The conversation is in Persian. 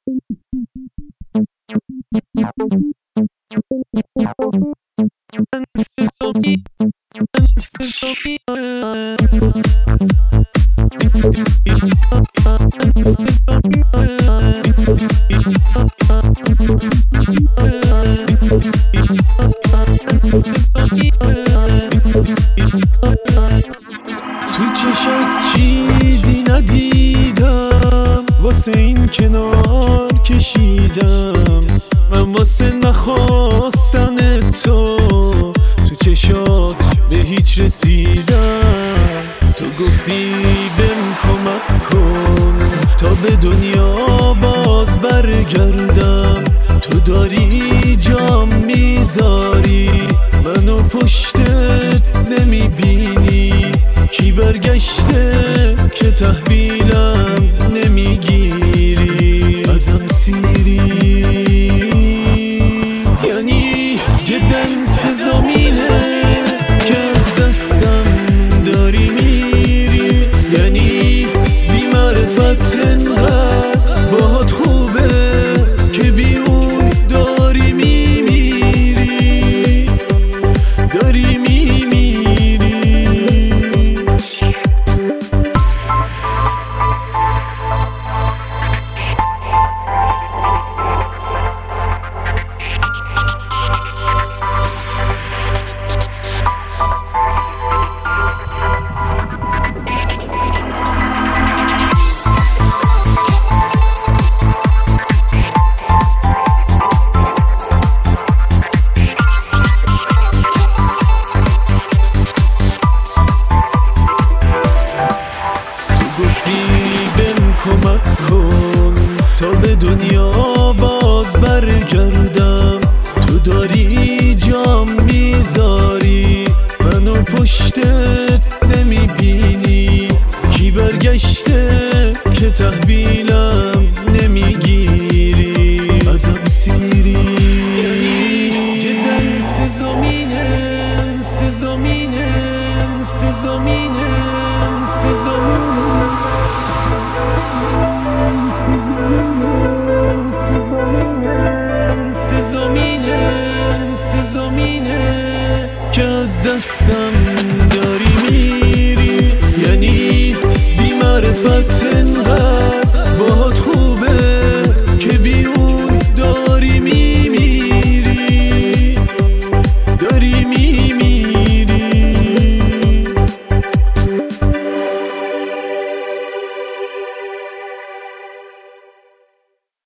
تو چشات چیزی ندیدم، واسه این کنار کشیدم من، واسه نخواستن تو چشات به هیچ رسیدم. تو گفتی بهم کمک کن تا به دنیا باز برگردم، تو داری جام میذاری منو پشتت نمیبینی، کی برگشته که تحویلم نمیگیری، ازم سیری، یعنی جدا سزامینه که از دستم داری میری، یعنی بی معرفت انقدر باهات خوبه که بی اون داری میمیری، داری میمیری. بهم کمک کن تا به دنیا باز برگردم،